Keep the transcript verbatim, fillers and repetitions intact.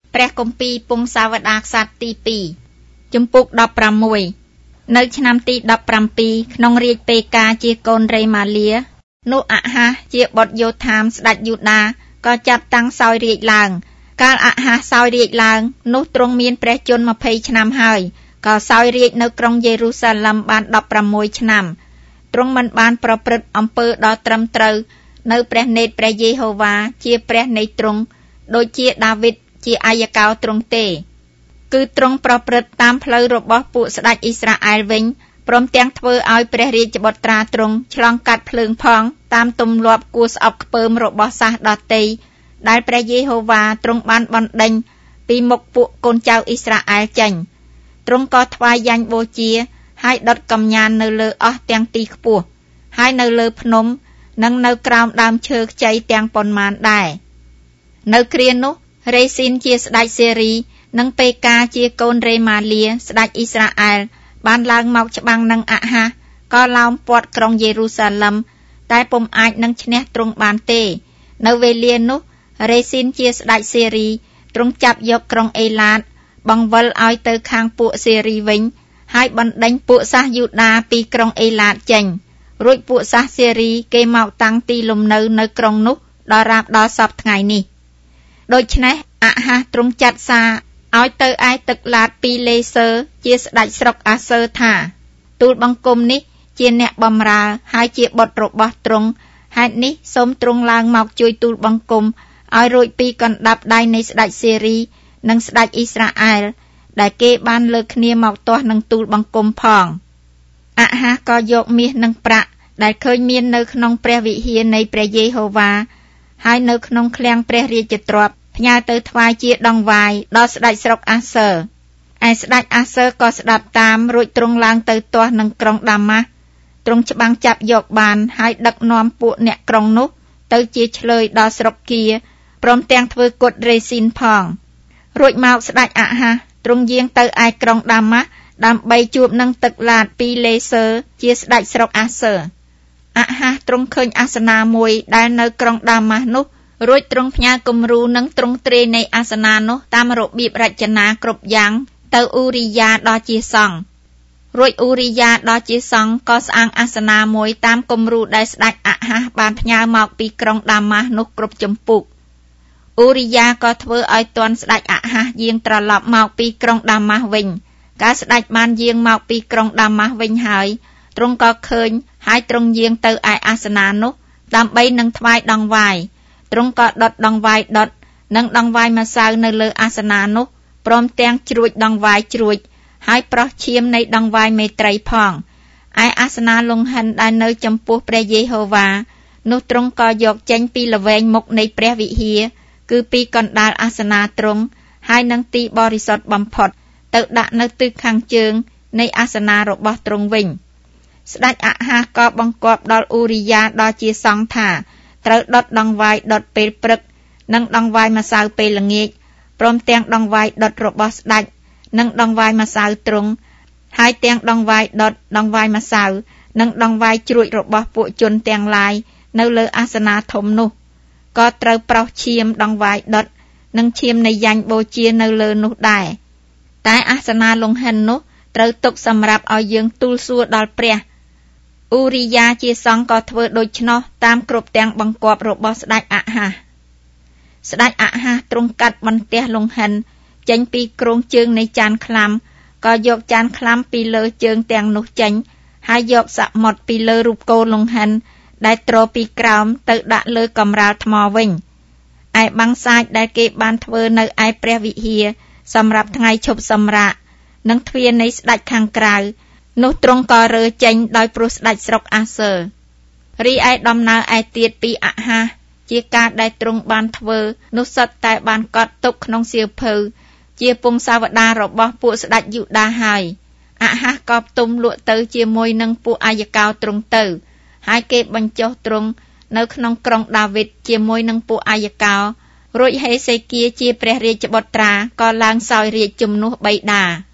ព្រះគម្ពីរពង្សាវតារក្សត្រទីពីរជំពូកដប់ប្រាំមួយនៅឆ្នាំទីដប់ប្រាំពីរក្នុងរាជពេកាជាកូនរេម៉ាលានោះអាហាសជាបុត្រយោធាមស្ដេចយូដាក៏ចាប់តាំងសោយរាជឡើងកាលអាហាសសោយរាជឡើងនោះទ្រង់មានព្រះជន្មยี่สิบឆ្នាំហើយក៏សោយរាជនៅក្រុងយេរូសាឡឹមបានដប់ប្រាំមួយឆ្នាំទ្រង់មិនបានប្រព្រឹត្តអំពើដ៏ត្រឹមត្រូវនៅព្រះនេត្រព្រះយេហូវ៉ាជាព្រះនៃទ្រង់ដូចជាដាវីតជាអាយកោទ្រង់ទេគឺទ្រង់ប្រព្រឹត្តតាមផ្លូវរបស់ពួកស្ដេចអ៊ីស្រាអែលវិញព្រមទាំងធ្វើឲ្យព្រះរាជបុត្រាទ្រង់ឆ្លងកាត់ភ្លើងផងតាមទម្លាប់គួរស្អប់ខ្ពើមរបស់សាសដទៃដែលព្រះយេហូវ៉ាទ្រង់បានបណ្ដេញពីមុខពួកកូនចៅអ៊ីស្រាអែលចេញទ្រង់ក៏ថ្វាយយ៉ាញ់បូជាហើយដុតកំញាននៅលើអស់ទាំងទីខ្ពស់ហើយនៅលើភ្នំនិងនៅក្រោមដើមឈើខ្ចីទាំងប៉ុន្មានដែរនៅគ្រានោះរេស៊ីនជាស្ដេចសេរីនិងពេកាជាកូនរេម៉ាលាស្ដេចអ៊ីស្រាអែលបានឡើងមកច្បាំងនឹងអាហាសក៏ឡោមព័ទ្ធក្រុងយេរូសាឡឹមតែពុំអាចនឹងឈ្នះទ្រង់បានទេនៅវេលានោះរេស៊ីនជាស្ដេចសេរីទ្រង់ចាប់យកក្រុងអេឡាតបង្វិលឲ្យទៅខាងពួកសេរីវិញហើយបណ្ដេញពួកសាសយូដាពីក្រុងអេឡាតចេញរួចពួកសាសសេរីគេមកតាំងទីលំនៅនៅក្រុងនោះដល់រាបដល់សពថ្ងៃនេះដូច្នេះអាហាសទ្រង់ចាត់សារឲ្យទៅឯទឹកឡាតពីលេសើជាស្ដេចស្រុកអាសើថាទូលបង្គំនេះជាអ្នកបម្រើហើយជាបុត្ររបស់ទ្រង់ហេតុនេះសូមទ្រង់ឡើងមកជួយទូលបង្គំឲ្យរួចពីកណ្ដាប់ដៃនៃស្ដេចសេរីនិងស្ដេចអ៊ីស្រាអែលដែលគេបានលើកគ្នាមកទាស់នឹងទូលបង្គំផងអាហាសក៏យកមាសនិងប្រាក់ដែលឃើញមាននៅក្នុងព្រះវិហារនៃព្រះយេហូវ៉ាហើយនៅក្នុងឃ្លាំងព្រះរាជទ្រព្យផ្ញើទៅថ្វាយជាដង្វាយដល់ស្ដេចស្រុកអាសើឯស្ដេចអាសើក៏ស្ដាប់តាមរួចទ្រង់ឡើងទៅទាស់នឹងក្រុងដាម៉ាស់ទ្រង់ច្បាំងចាប់យកបានហើយដឹកនាំពួកអ្នកក្រុងនោះទៅជាឆ្លើយដល់ស្រុកគៀព្រមទាំងធ្វើគុតរេស៊ីនផងរួចមកស្ដេចអាហាសទ្រង់យាងទៅឯក្រុងដាម៉ាស់ដើម្បីជួបនឹងទឹកឡាតពីលេសើជាស្ដេចស្រុកអាសើអាហាសទ្រង់ឃើញអាសនាមួយដែលនៅក្រុងដាម៉ាស់នោះរួចទ្រង់ផ្ញើគំរូនិងទ្រង់ទ្រាយនៃអាសនានោះតាមរបៀបរចនាគ្រប់យ៉ាងទៅអ៊ូរីយ៉ាដ៏ជាសង្ឃរួចអ៊ូរីយ៉ាដ៏ជាសង្ឃក៏ស្អាងអាសនាមួយតាមគំរូដែលស្ដេចអាហាសបានផ្ញើមកពីក្រុងដាម៉ាស់នោះគ្រប់ចម្ពោះអ៊ូរីយ៉ាក៏ធ្វើឲ្យទាន់ស្ដេចអាហាសយាងត្រឡប់មកពីក្រុងដាម៉ាស់វិញកាលស្ដេចបានយាងមកពីក្រុងដាម៉ាស់វិញហើយទ្រង់ក៏ឃើញហើយទ្រង់យាងទៅឯអាសនានោះដើម្បីនឹងថ្វាយដង្វាយទ្រង់ក៏ដុតដង្វាយដុតនិងដង្វាយម្សៅនៅលើអាសនានោះព្រមទាំងជ្រួចដង្វាយជ្រួចហើយប្រោះឈាមនៃដង្វាយមេត្រីផងឯអាសនាលង្ហិនដែលនៅចំពោះព្រះយេហូវ៉ានោះទ្រង់ក៏យកចេញពីល្វែងមុខនៃព្រះវិហារគឺពីកណ្ដាលអាសនាទ្រង់ហើយនឹងទីបរិសុទ្ធបំផុតទៅដាក់នៅទិសខាងជើងនៃអាសនារបស់ទ្រង់វិញស្ដេចអាហាសក៏បង្គាប់ដល់អ៊ូរីយ៉ាដ៏ជាសង្ឃថាត្រូវដុតដង្វាយដុតពេលព្រឹកនិងដង្វាយម្សៅពេលល្ងាចព្រមទាំងដង្វាយដុតរបស់ស្ដេចនិងដង្វាយម្សៅទ្រង់ហើយទាំងដង្វាយដុតដង្វាយម្សៅនិងដង្វាយជ្រួចរបស់ពួកជនទាំងឡាយនៅលើអាសនាធំនោះក៏ត្រូវប្រោះឈាមដង្វាយដុតនិងឈាមនៃយ៉ាញ់បូជានៅលើនោះដែរតែអាសនាលង្ហិននោះត្រូវទុកសម្រាប់ឲ្យយើងទូលសួរដល់ព្រះអ៊ូរីយ៉ាជាសង្ឃក៏ធ្វើដូច្នោះតាមគ្រប់ទាំងបង្គាប់របស់ស្ដេចអាហាសស្ដេចអាហាសទ្រង់កាត់បន្ទះលង្ហិនចេញពីគ្រោងជើងនៃចានខ្លាំក៏យកចានខ្លាំពីលើជើងទាំងនោះចេញហើយយកសមុទ្រពីលើរូបគោលង្ហិនដែលទ្រពីក្រោមទៅដាក់លើកំរាលថ្មវិញឯបាំងសាច់ដែលគេបានធ្វើនៅឯព្រះវិហារសម្រាប់ថ្ងៃឈប់សម្រាកនិងទ្វារនៃស្ដេចខាងក្រៅនោះទ្រង់ក៏រើចេញដោយព្រោះស្ដេចស្រុកអាសើរីឯដំណើរឯទៀតពីអាហាសជាការដែលទ្រង់បានធ្វើនោះសុទ្ធតែបានកត់ទុកក្នុងសៀវភៅជាពង្សាវតាររបស់ពួកស្ដេចយូដាហើយអាហាសក៏ផ្ទុំលក់ទៅជាមួយនឹងពួកអាយកោទ្រង់ទៅហើយគេបញ្ចុះទ្រង់នៅក្នុងក្រុងដាវីតជាមួយនឹងពួកអាយកោរួចហេសេគៀជាព្រះរាជបុត្រាក៏ឡើងសោយរាជជំនួសបិតា